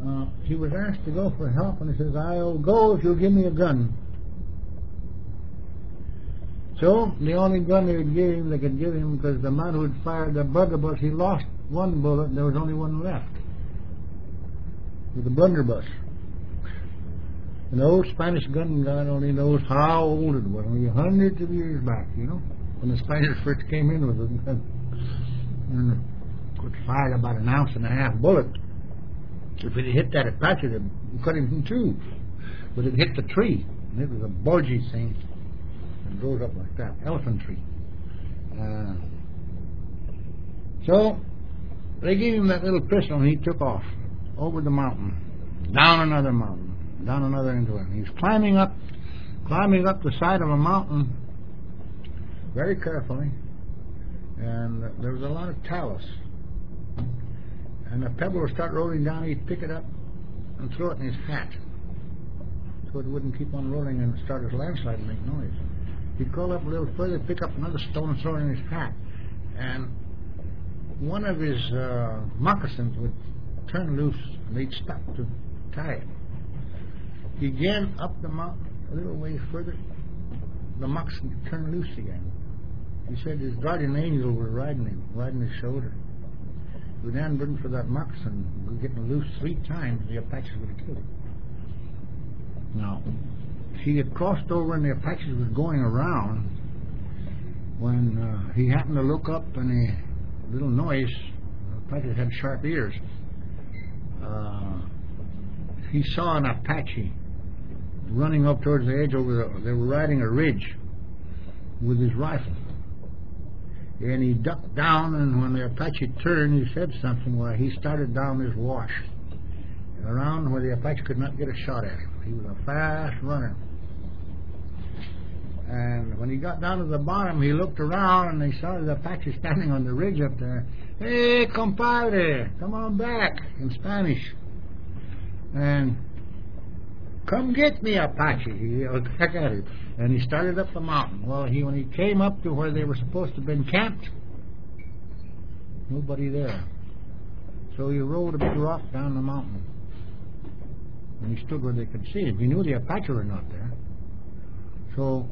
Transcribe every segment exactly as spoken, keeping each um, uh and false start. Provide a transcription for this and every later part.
uh, he was asked to go for help, and he says, I'll go if you'll give me a gun. So the only gun they would give him, they could give him, because the man who had fired the blunderbuss, he lost one bullet, and there was only one left. With the blunderbuss. An old Spanish gun guy only knows how old it was, only hundreds of years back, you know, when the Spaniards first came in with it. And it fired about an ounce and a half bullet. If it hit that Apache, it cut him in two. But it hit the tree, and it was a bulgy thing. It rose up like that, elephant tree. Uh, so they gave him that little pistol, and he took off over the mountain, down another mountain, down another into it. He's climbing up, climbing up the side of a mountain very carefully, and there was a lot of talus. And a pebble would start rolling down, he'd pick it up and throw it in his hat, so it wouldn't keep on rolling and start his landslide and make noise. He'd crawl up a little further, pick up another stone and throw it in his hat. And one of his uh, moccasins would turn loose, and they'd stop to tie it. He'd get up the mountain a little way further, the moccasin would turn loose again. He said his guardian angel was riding him, riding his shoulder. If we hadn't been for that moccasin, we were getting loose three times, the Apaches would have killed him. Now, he had crossed over and the Apaches was going around when uh, he happened to look up and a little noise. The Apaches had sharp ears. Uh, he saw an Apache running up towards the edge over the, they were riding a ridge with his rifle. And he ducked down, and when the Apache turned, he said something where he started down this wash around where the Apache could not get a shot at him. He was a fast runner. And when he got down to the bottom, he looked around and he saw the Apache standing on the ridge up there. Hey, compadre, come on back, in Spanish. And come get me, Apache. He yelled back at him. And he started up the mountain. Well, he when he came up to where they were supposed to have been camped, nobody there. So he rolled a big rock down the mountain. And he stood where they could see him. He knew the Apache were not there. So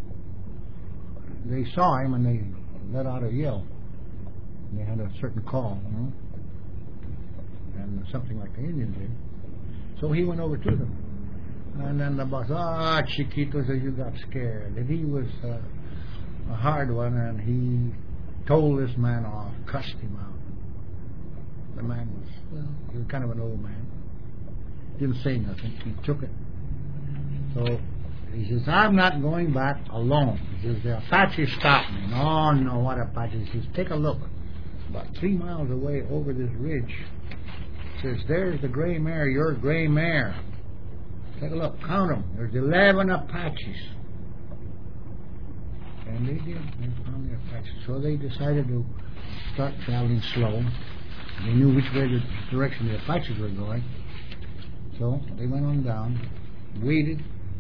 they saw him and they let out a yell. And they had a certain call, you know, and something like the Indians did. So he went over to them. And then the boss, ah, oh, Chiquito, said you got scared. And he was uh, a hard one, and he told this man off, cussed him out. The man was, well, he was kind of an old man. Didn't say nothing. He took it. So he says, I'm not going back alone. He says, the Apache stopped me. No, no, what Apache? He says, take a look. About three miles away over this ridge. He says, there's the gray mare, your gray mare. Take a look, count them. There's eleven Apaches. And they did. They found the Apaches. So they decided to start traveling slow. They knew which way the direction the Apaches were going. So they went on down, waited.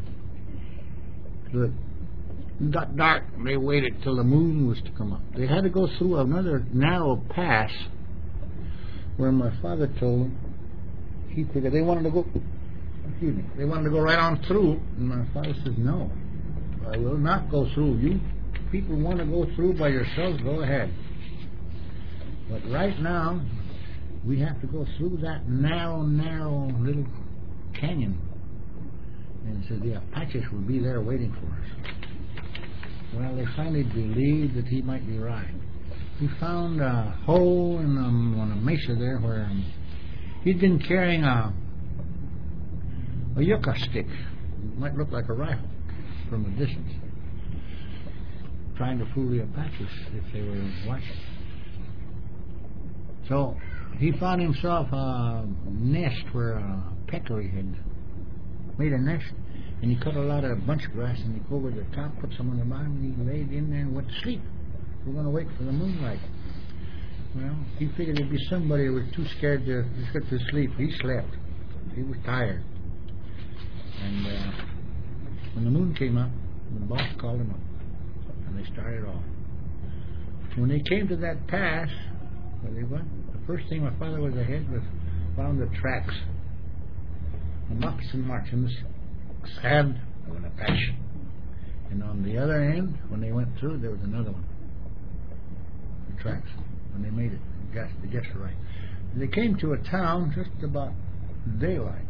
It got dark. They waited till the moon was to come up. They had to go through another narrow pass where my father told them he figured they wanted to go. Excuse me. They wanted to go right on through, and my father says, no, I will not go through. You people want to go through by yourselves, go ahead. But right now, we have to go through that narrow, narrow little canyon. And he said, the Apaches will be there waiting for us. Well, they finally believed that he might be right. He found a hole in um, on a mesa there where um, he'd been carrying a a yucca stick. It might look like a rifle from a distance, trying to fool the Apaches if they were watching. So he found himself a nest where a peccary had made a nest, and he cut a lot of bunch grass and he go over the top, put some on the bottom, and he laid in there and went to sleep. We're going to wait for the moonlight. Well, he figured it'd be somebody who was too scared to get to sleep. He slept. He was tired. And uh, when the moon came up, the boss called him up, and they started off. When they came to that pass where they went, the first thing my father was ahead was found the tracks a moccasin march in the sand of an Apache. And on the other end, when they went through, there was another one. The tracks. When they made it, they guessed, they guessed it right. They came to a town just about daylight.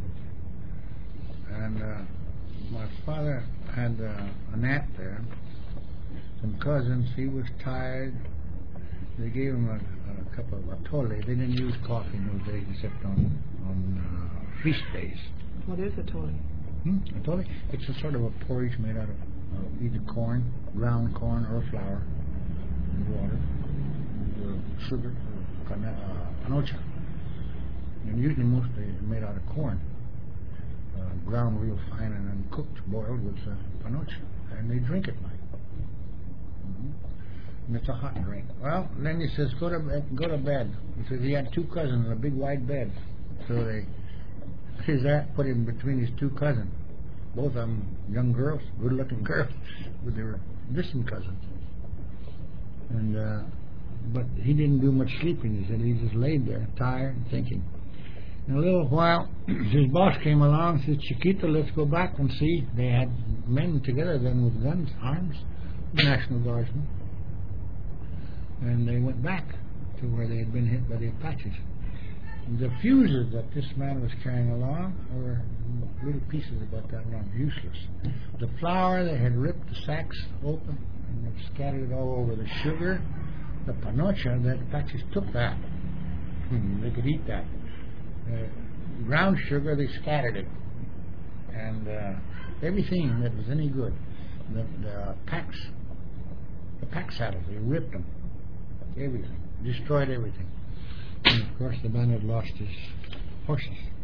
And uh, my father had uh, an aunt there, some cousins. He was tired. They gave him a, a cup of atole. They didn't use coffee in those days except on, on uh, feast days. What is atole? Hmm? Atole? It's a sort of a porridge made out of uh, either corn, ground corn, or flour, and water, and, uh, sugar, or uh, panocha. And usually mostly made out of corn, uh, ground real fine and then cooked, boiled with uh, panocha. And they drink it like. Mm-hmm. And it's a hot drink. Well, then he says, go to bed. Go to bed. He says he had two cousins in a big white bed. So they, his aunt put him between his two cousins. Both of them young girls, good-looking girls, but they were distant cousins. And uh, but he didn't do much sleeping. He said he just laid there, tired, thinking. In a little while, his boss came along and said, Chiquito, let's go back and see. They had men together then with guns, arms, National Guardsmen. And they went back to where they had been hit by the Apaches. The fuses that this man was carrying along were little pieces about that long, useless. The flour, they had ripped the sacks open and they scattered it all over the sugar. The panocha, the Apaches took that. Hmm, they could eat that. Uh, ground sugar, they scattered it. And uh, everything that was any good. The, the packs, the pack saddles, they ripped them. Everything. Destroyed everything. And of course the man had lost his horses.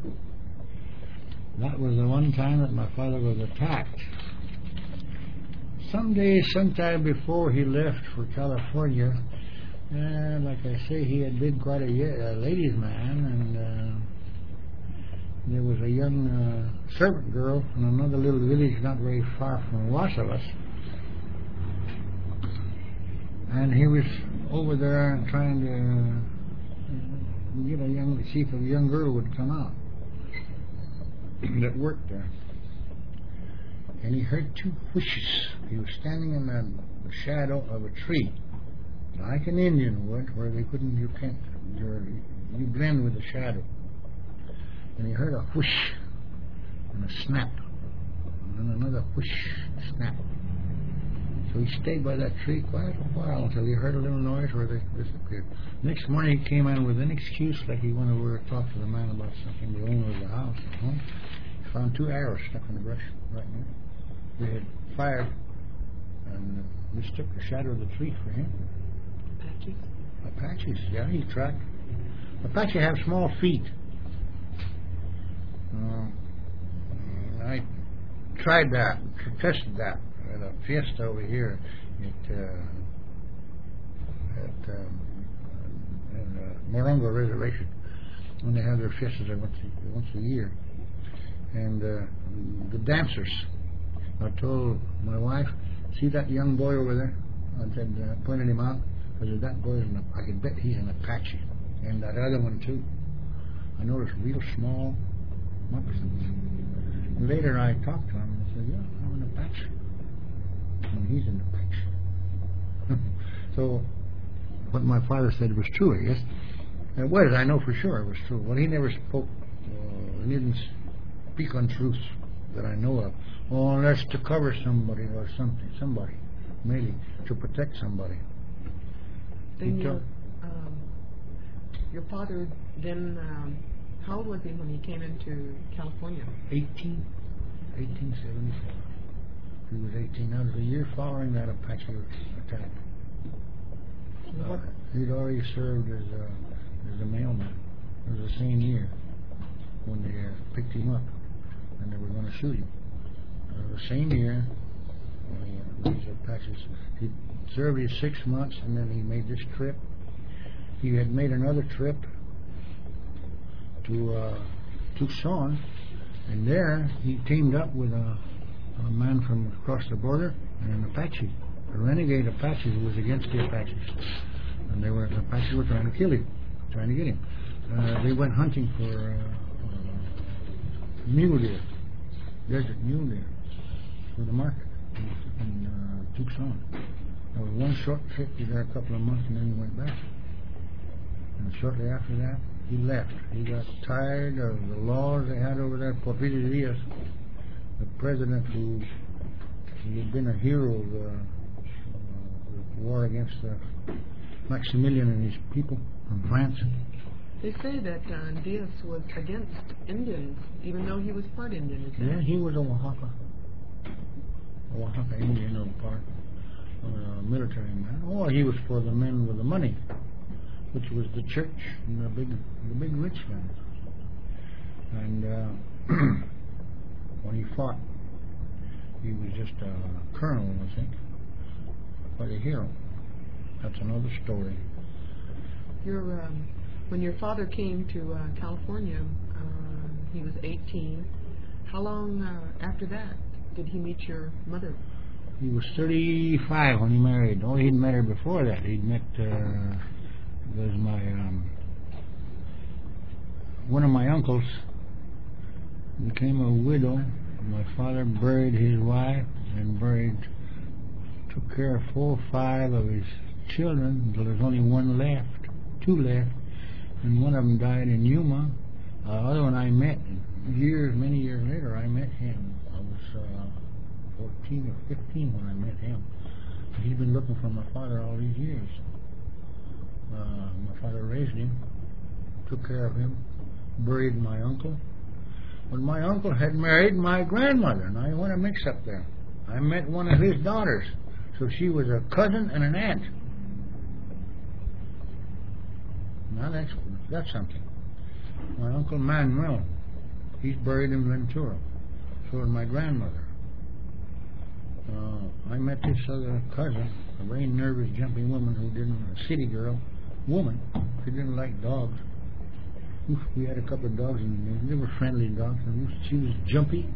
That was the one time that my father was attacked. Someday, sometime before he left for California, and like I say, he had been quite a, a ladies' man, and uh, there was a young uh, servant girl in another little village not very far from Wassawas, and he was over there trying to uh, get a young, see if a young girl would come out that worked there. And he heard two whooshes. He was standing in the shadow of a tree, like an Indian would, where they couldn't, you can't, you're, you blend with the shadow. And he heard a whoosh and a snap, and then another whoosh, snap. So he stayed by that tree quite a while until he heard a little noise where they disappeared. Next morning he came in with an excuse, like he went over to talk to the man about something, the owner of the house at home. He found two arrows stuck in the brush right there. They had fired and mistook the shadow of the tree for him. Apaches? Apaches, yeah, he tracked. Apache have small feet. Uh, I tried that, tested that at a fiesta over here at, uh, at um, in, uh, Morongo Reservation, when they have their fiestas there once a, once a year. And uh, the dancers, I told my wife, see that young boy over there? I said, uh, pointed him out. I said, that boy is an, I can bet he's an Apache. And that other one too. I noticed real small moccasins. Later I talked to him and I said, yeah, I'm an Apache. And he's an Apache. So what my father said was true, I guess. It was, I know for sure it was true. Well, he never spoke, uh, he didn't speak untruths that I know of. Oh, unless to cover somebody or something, somebody, maybe to protect somebody. Then your, um, your father then, um, how old was he when he came into California? eighteen, eighteen seventy-four. He was eighteen. That was the year following that Apache attack. Uh, he'd already served as a, as a mailman. It was the same year when they uh, picked him up and they were going to shoot him. Uh, the same year, uh, these Apaches, he served his six months and then he made this trip. He had made another trip to uh, Tucson, and there he teamed up with a, a man from across the border and an Apache, a renegade Apache who was against the Apaches. And they were, the Apaches were trying to kill him, trying to get him. Uh, they went hunting for uh, mule deer, desert mule deer for the market in uh, Tucson. There was one short trip. He was there a couple of months, and then he went back. And shortly after that, he left. He got tired of the laws they had over there. Porfirio Diaz, the president who, who had been a hero of the, uh, the war against uh, Maximilian and his people from France. They say that uh, Diaz was against Indians, even though he was part Indian. Is that? Yeah, he was a Oaxaca. A Oaxaca Indian or part uh, military man. Oh, he was for the men with the money, which was the church and the big, the big rich guys. And uh, when he fought, he was just a colonel, I think, but a hero. That's another story. Your um, when your father came to uh, California, uh, he was eighteen. How long uh, after that did he meet your mother? He was thirty-five when he married. Oh, he'd met her before that. He'd met. Uh, was my um, one of my uncles became a widow. My father buried his wife and buried, took care of four or five of his children until there's only one left, two left, and one of them died in Yuma. The uh, other one I met years, many years later. I met him. I was uh, fourteen or fifteen when I met him. He'd been looking for my father all these years. Uh, my father raised him, took care of him, buried my uncle. But my uncle had married my grandmother, and I want to mix up there. I met one of his daughters, so she was a cousin and an aunt. Now that's that's something. My uncle Manuel, he's buried in Ventura. So is my grandmother. Uh, I met this other cousin, a very nervous, jumpy woman who didn't, a city girl, woman, who didn't like dogs. Oof, we had a couple of dogs, and they were friendly dogs, and she was jumpy.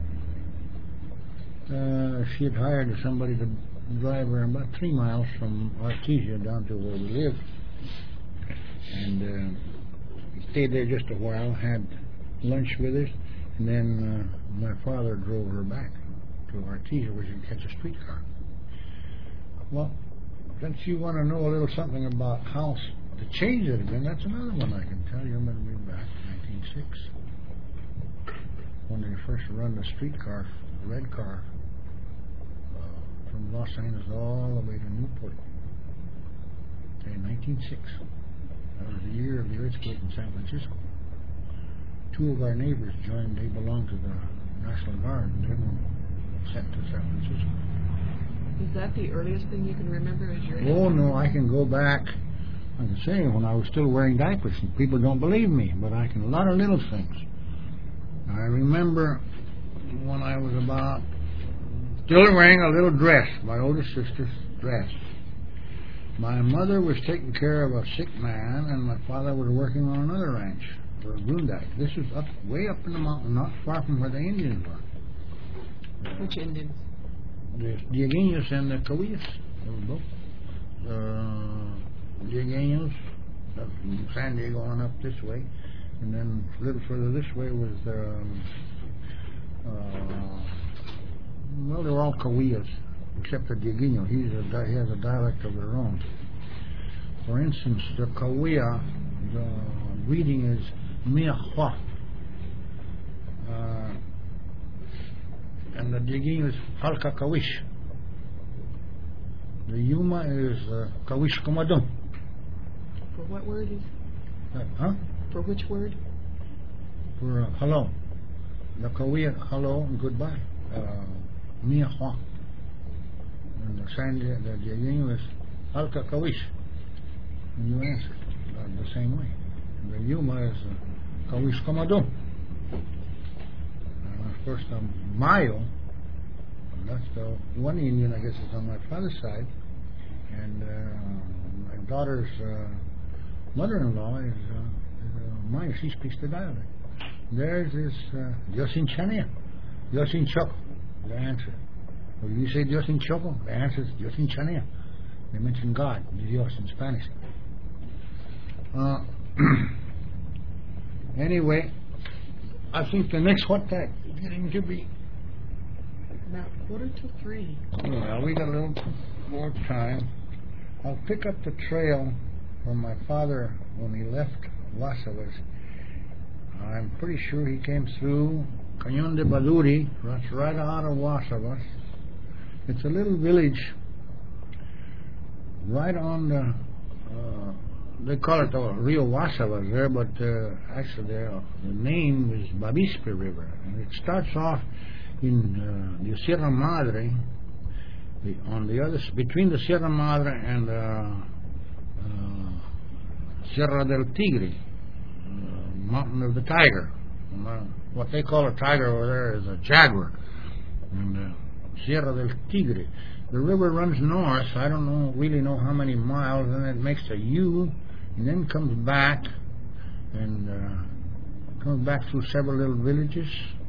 Uh, she had hired somebody to drive her about three miles from Artesia down to where we lived. And uh, we stayed there just a while, had lunch with us, and then uh, my father drove her back to Artesia where she could catch a streetcar. Well, since you want to know a little something about how the change that had been, that's another one I can tell you. I'm going to be back in nineteen oh six when they first run the streetcar, the red car, uh, from Los Angeles all the way to Newport. Okay, nineteen oh six. That was the year of the earthquake in San Francisco. Two of our neighbors joined. They belonged to the National Guard, and they were sent to San Francisco. Is that the earliest thing you can remember as your age? Oh, no, I can go back. I can say when I was still wearing diapers, and people don't believe me, but I can a lot of little things. I remember when I was about still wearing a little dress, my older sister's dress. My mother was taking care of a sick man, and my father was working on another ranch for Grundy. This was up, way up in the mountain, not far from where the Indians were. Which Indians? The Diegueños and the Cahuillas. They were both. Uh, Diegueños, from San Diego on up this way, and then a little further this way was um, uh, well, they were all Cahuillas, except the Diegueño. He's a, he has a dialect of their own. For instance, the Cahuilla, the reading is Miahua, uh, and the Diegueño is Halka Kawish. The Yuma is uh, Kawish Komadon. For what word is? Uh, huh? For which word? For uh, hello. The Cahuilla, hello and goodbye. Uh, Miahua. And the San the Diegueño is Halka Kawish. And you answer uh, the same way. And the Yuma is uh, Kawish Komadon. And of course, the Mayo, that's the one Indian, I guess, is on my father's side. And uh, my daughter's uh, mother-in-law is, uh, is uh, Mayo. She speaks the dialect. Theirs is uh, Dios in Chania, Dios in Choco. The answer. When you say Dios in Choco, the answer is Dios in Chania. They mention God, Dios in Spanish. Uh, anyway, I think the next what time? Getting to be. About quarter to three. Well, we got a little more time. I'll pick up the trail from my father when he left Wasabas. I'm pretty sure he came through Cañón de Baduri. That's right out of Wasabas. It's a little village right on the, uh, they call it the Rio Wasabas there, but uh, actually the, the name is Bavispe River. And it starts off in uh, the Sierra Madre, the, on the other, between the Sierra Madre and the uh, Sierra del Tigre, uh, Mountain of the Tiger. Uh, what they call a tiger over there is a jaguar. And uh, Sierra del Tigre. The river runs north. I don't know really know how many miles, and it makes a U, and then comes back, and uh, comes back through several little villages,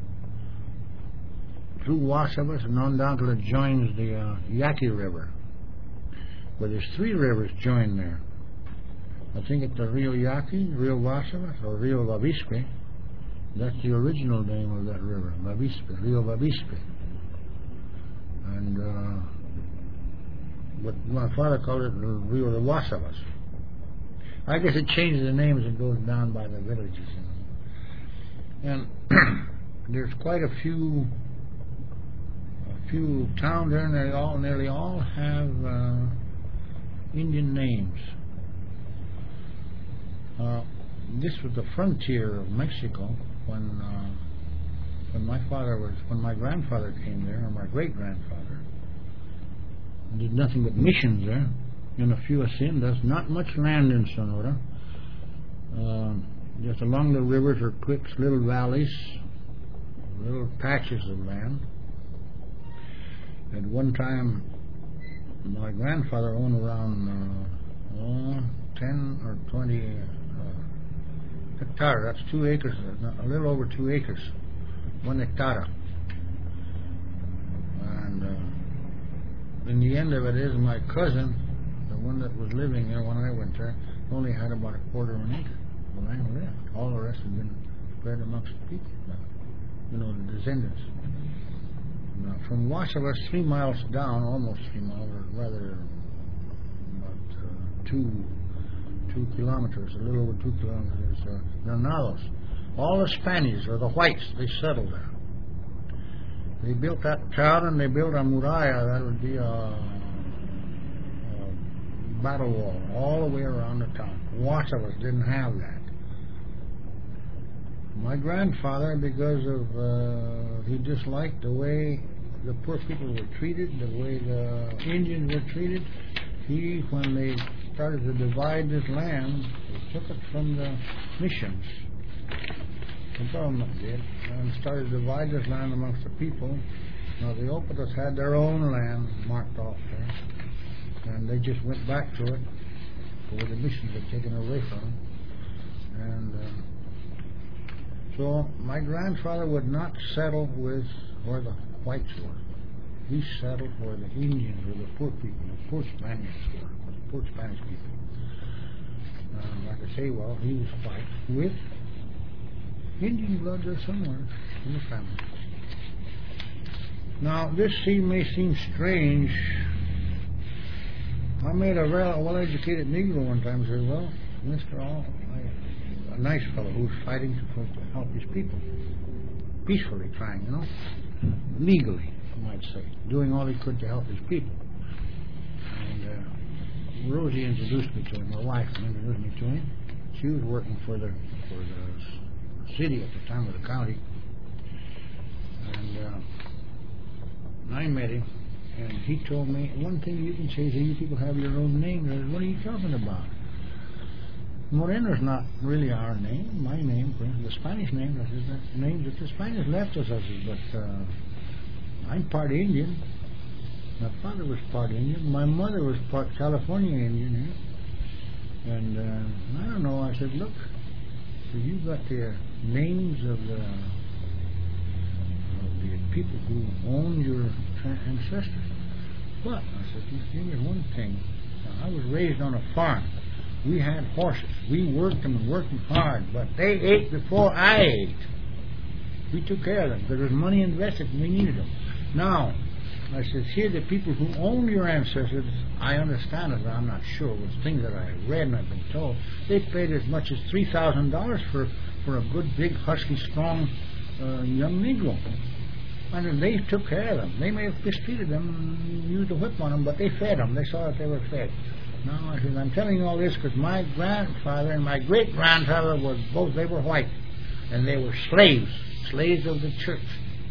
through Wasabas, and on down till it joins the uh, Yaqui River. But there's three rivers joined there. I think it's the Rio Yaqui, Rio Wasabas, or Rio Bavispe. That's the original name of that river, Bavispe, Rio Bavispe. And uh, but my father called it Rio de Wasabas. I guess it changes the names and goes down by the villages. You know. And there's quite a few, a few towns there, and they all nearly all have uh, Indian names. Uh, this was the frontier of Mexico when uh, when my father was when my grandfather came there, or my great grandfather. Did nothing but missions there, and a few haciendas. Not much land in Sonora. Uh, just along the rivers are creeks, little valleys, little patches of land. At one time, my grandfather owned around uh, oh, ten or twenty uh, hectares. That's two acres, a little over two acres, one hectare. And uh, in the end of it is my cousin, the one that was living there when I went there, only had about a quarter of an acre of land left. All the rest had been spread amongst the people, you know, the descendants. Now, from Wasabas, three miles down, almost three miles, or rather about uh, two two kilometers, a little over two kilometers, uh, Granados. All the Spaniards, or the whites, they settled there. They built that town, and they built a muralla that would be a, a battle wall all the way around the town. Wasabas didn't have that. My grandfather, because of uh, he disliked the way the poor people were treated, the way the Indians were treated, he, when they started to divide this land, they took it from the missions. The government did, and started to divide this land amongst the people. Now the Opetas had their own land marked off there, and they just went back to it, where the missions had taken away from them. And uh, so my grandfather would not settle with where the whites were. He settled where the Indians or the poor people, the poor Spaniards were, the poor Spanish people. Uh, like I say, well, he was white with Indian blood there somewhere in the family. Now, this seem, may seem strange. I met a well-educated Negro one time and said, well, Mister All, I, a nice fellow who's fighting to, to help his people. Peacefully trying, you know. Legally, you might say. Doing all he could to help his people. And uh, Rosie introduced me to him, my wife introduced me to him. She was working for the for the city at the time of the county, and uh, I met him, and he told me, one thing you can say is that you people have your own name. I said, what are you talking about? Moreno's not really our name, my name, the Spanish name. I said, that's the name that the Spanish left us. I said, but uh, I'm part Indian. My father was part Indian. My mother was part California Indian. Yeah? And uh, I don't know. I said, look, so you got the names of the, of the people who owned your ancestors. But I said, give me one thing. Now, I was raised on a farm. We had horses. We worked them and worked them hard, but they ate before I ate. We took care of them. There was money invested and we needed them. Now, I said, here the people who owned your ancestors, I understand it, but I'm not sure. It was things that I read and I've been told. They paid as much as three thousand dollars for, for a good, big, husky, strong uh, young Negro. And they took care of them. They may have mistreated them and used a whip on them, but they fed them. They saw that they were fed. Now, I said, I'm telling you all this because my grandfather and my great-grandfather were both, they were white. And they were slaves, slaves of the church.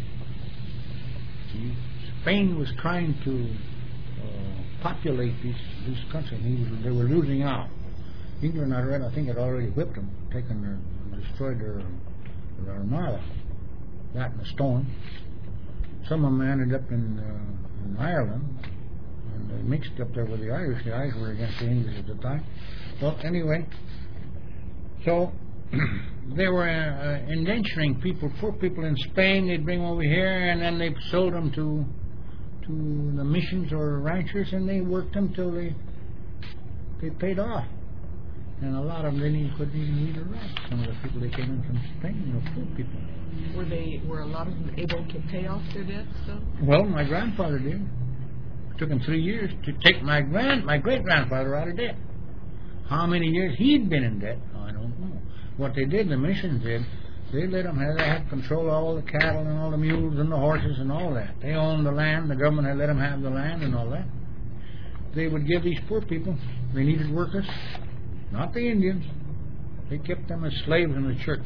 Spain was trying to uh, populate these, these countries. He was, they were losing out. England, I read, I think had already whipped them, taken their, destroyed their, their armada. That and a stone. Some of them ended up in, uh, in Ireland, and they mixed up there with the Irish. The Irish were against the English at the time. Well, anyway, so they were uh, indenturing people, poor people in Spain. They'd bring them over here, and then they sold them to to the missions or ranchers, and they worked them till they they paid off. And a lot of them didn't even, couldn't even read or write. Some of the people that came in from Spain, you know, poor people. Were they were a lot of them able to pay off their debts, though? Well, my grandfather did. It took him three years to take my grand my great grandfather out of debt. How many years he'd been in debt, I don't know. What they did, the missions did, they let them have, they had control of all the cattle and all the mules and the horses and all that. They owned the land. The government had let them have the land and all that. They would give these poor people, they needed workers, not the Indians. They kept them as slaves in the church.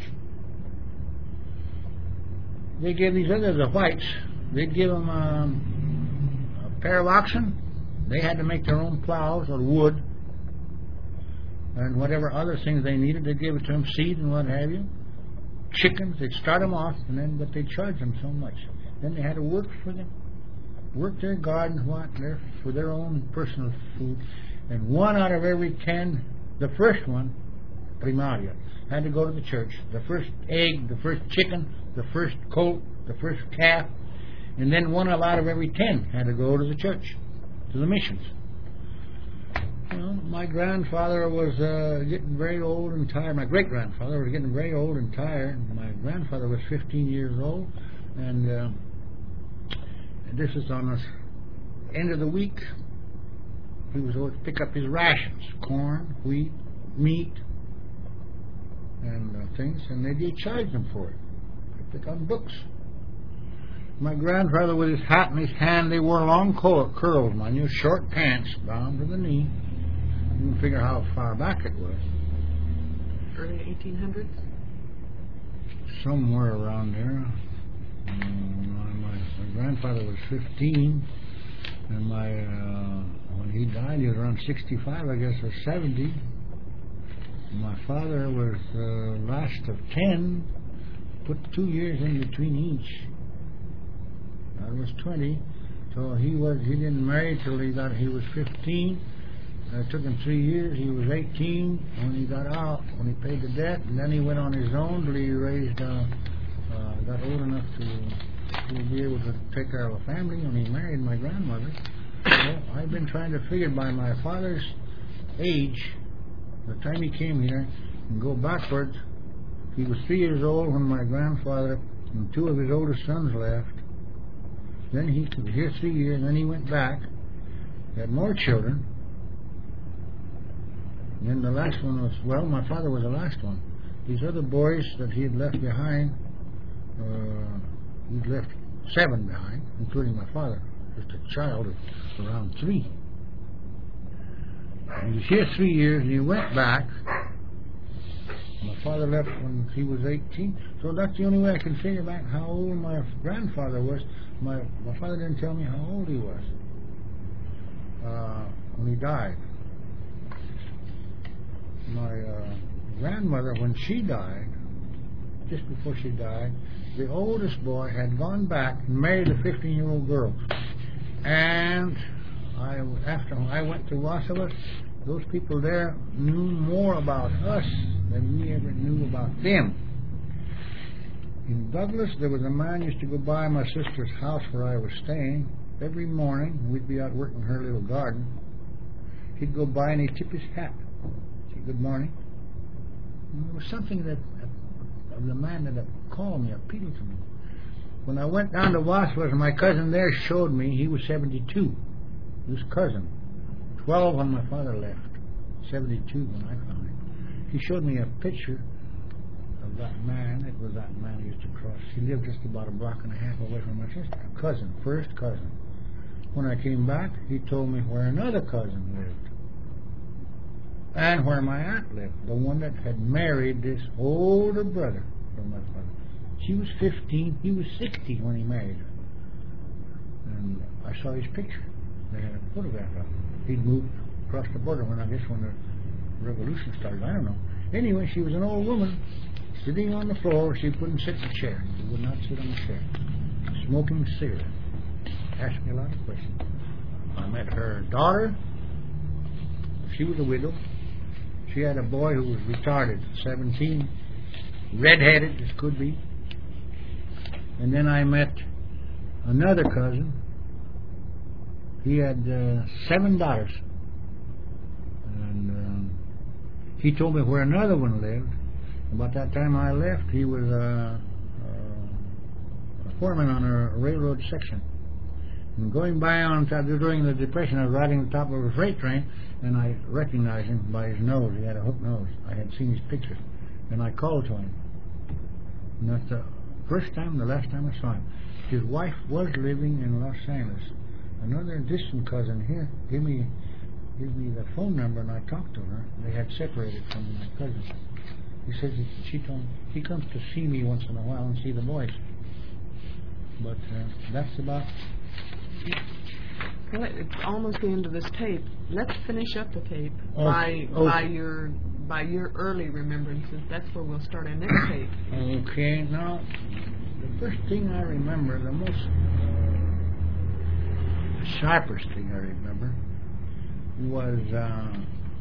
They gave these others, the whites, they'd give them um, a pair of oxen. They had to make their own plows or wood and whatever other things they needed. They'd give it to them, seed and what have you. Chickens, they'd start them off, and then but they'd charge them so much. Then they had to work for them, work their gardens, what, their, for their own personal food. And one out of every ten, the first one, primaria, had to go to the church. The first egg, the first chicken, the first colt, the first calf, and then one out of every ten had to go to the church, to the missions. Well, my grandfather was uh, getting very old and tired. My great-grandfather was getting very old and tired. My grandfather was fifteen years old, and uh, this is on the end of the week. He was always pick up his rations, corn, wheat, meat, and uh, things, and they did charge them for it. They pick up books. My grandfather, with his hat in his hand, they wore long curls, mind you, short pants down to the knee. You can figure how far back it was. Early eighteen hundreds? Somewhere around there. Um, my, my, my grandfather was fifteen, and my uh, when he died, he was around sixty-five, I guess, or seventy. My father was uh, last of ten, put two years in between each. That was twenty. So he was he didn't marry till he got he was fifteen. It took him three years. He was eighteen when he got out, when he paid the debt, and then he went on his own till he raised, uh, uh, got old enough to, to be able to take care of a family, and he married my grandmother. So I've been trying to figure by my father's age, the time he came here, and go backwards. He was three years old when my grandfather and two of his oldest sons left. Then he was here three years, and then he went back. He had more children. And then the last one was, well, my father was the last one. These other boys that he had left behind, uh, he'd left seven behind, including my father, just a child of around three. He was here three years, and he went back. My father left when he was eighteen, so that's the only way I can figure back how old my grandfather was. My my father didn't tell me how old he was uh, when he died. My uh, grandmother, when she died, just before she died, the oldest boy had gone back and married a fifteen-year-old girl. And I, after I went to Wasilla, those people there knew more about us than we ever knew about them. In Douglas, there was a man who used to go by my sister's house where I was staying. Every morning, we'd be out working her little garden. He'd go by and he'd tip his hat. Say, good morning. And there was something that of the man that call me, appeal to me. When I went down to Waswas, my cousin there showed me he was seventy-two. His cousin. twelve when my father left. seventy-two when I found him. He showed me a picture of that man. It was that man who used to cross. He lived just about a block and a half away from my sister. Cousin, first cousin. When I came back, he told me where another cousin lived. And where my aunt lived. The one that had married this older brother from my father. She was fifteen. He was sixty when he married her. And I saw his picture. They had a photograph of him. He'd moved across the border when I guess when the revolution started. I don't know. Anyway, she was an old woman sitting on the floor. She couldn't sit in a chair. She would not sit on a chair. Smoking a cigarette. Asked me a lot of questions. I met her daughter. She was a widow. She had a boy who was retarded, seventeen, red-headed as could be. And then I met another cousin. He had uh, seven daughters. And um, he told me where another one lived. About that time I left, he was a, a, a foreman on a railroad section. And going by on top, during the Depression, I was riding on top of a freight train, and I recognized him by his nose. He had a hook nose. I had seen his picture. And I called to him. And that's the first time, the last time I saw him. His wife was living in Los Angeles. Another distant cousin here gave me gave me the phone number, and I talked to her. They had separated from my cousin. He says he, she told me he comes to see me once in a while and see the boys. But uh, that's about it. Well, it's almost the end of this tape. Let's finish up the tape Oh, by okay. by your by your early remembrances. That's where we'll start our next tape. Okay, now the first thing I remember, the most the sharpest thing I remember was uh,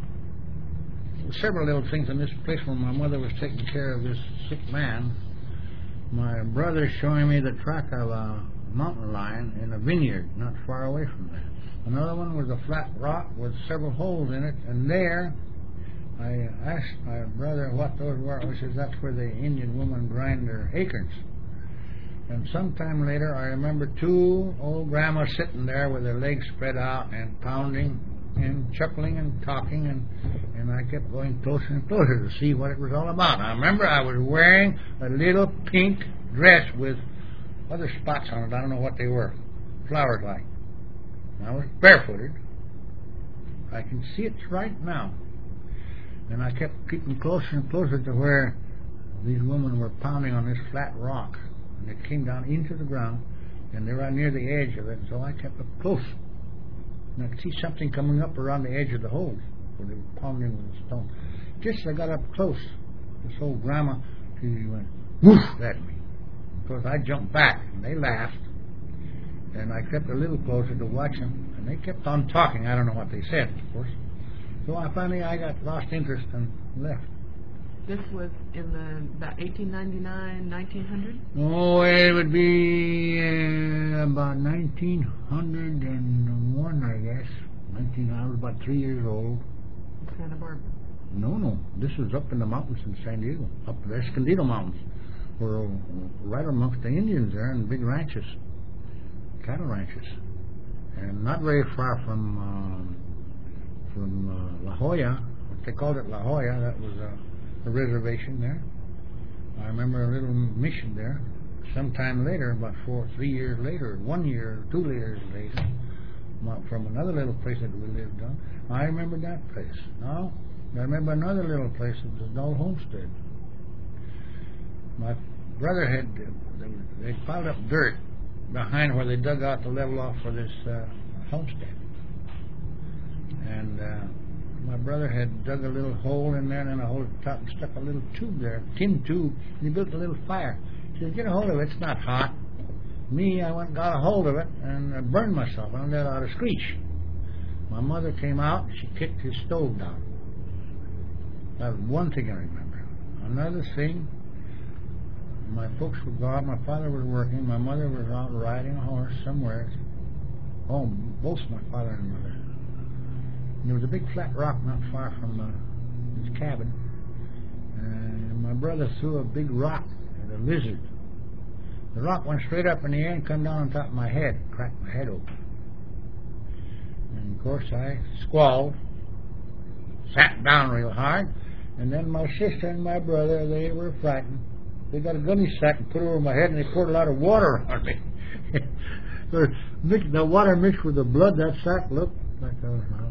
several little things in this place where my mother was taking care of this sick man. My brother showing me the track of a mountain lion in a vineyard not far away from there. Another one was a flat rock with several holes in it, and there I asked my brother what those were. He says that's where the Indian women grind their acorns. And sometime later I remember two old grandmas sitting there with their legs spread out and pounding and chuckling and talking, and, and I kept going closer and closer to see what it was all about. I remember I was wearing a little pink dress with other spots on it. I don't know what they were. Flowers like. I was barefooted. I can see it right now. And I kept keeping closer and closer to where these women were pounding on this flat rock. And it came down into the ground, and they were right near the edge of it, so I kept up close. And I could see something coming up around the edge of the hole where they were pounding with the stone. Just as I got up close, this old grandma, she went whoosh at me. Of course, I jumped back, and they laughed. And I kept a little closer to watch them, and they kept on talking. I don't know what they said, of course. So I finally I got lost interest and left. This was in the about eighteen ninety-nine, nineteen hundred? Oh, it would be uh, about nineteen oh one, I guess. nineteen, I was about three years old. Santa Barbara. No, no. This was up in the mountains in San Diego, up the Escondido Mountains. We're right amongst the Indians there and big ranches, cattle ranches. And not very far from um, from uh, La Jolla. They called it La Jolla. That was a... a reservation there. I remember a little mission there. Sometime later, about four, three years later, one year, two years later, from another little place that we lived on. I remember that place. Now, I remember another little place. It was an old homestead. My brother had, they piled up dirt behind where they dug out to level off for this uh, homestead. And uh, my brother had dug a little hole in there, and then a hole at the top, and stuck a little tube there, tin tube, and he built a little fire. He said, get a hold of it, it's not hot. Me, I went and got a hold of it, and I burned myself. I let out a screech. My mother came out, she kicked his stove down. That was one thing I remember. Another thing, my folks were gone, my father was working, my mother was out riding a horse somewhere. Oh, both my father and mother. And there was a big flat rock not far from uh, his cabin. And my brother threw a big rock a lizard. The rock went straight up in the air and come down on top of my head, cracked my head open. And of course I squalled, sat down real hard, and then my sister and my brother, they were frightened. They got a gunny sack and put it over my head, and they poured a lot of water on me. The water mixed with the blood, that sack looked like a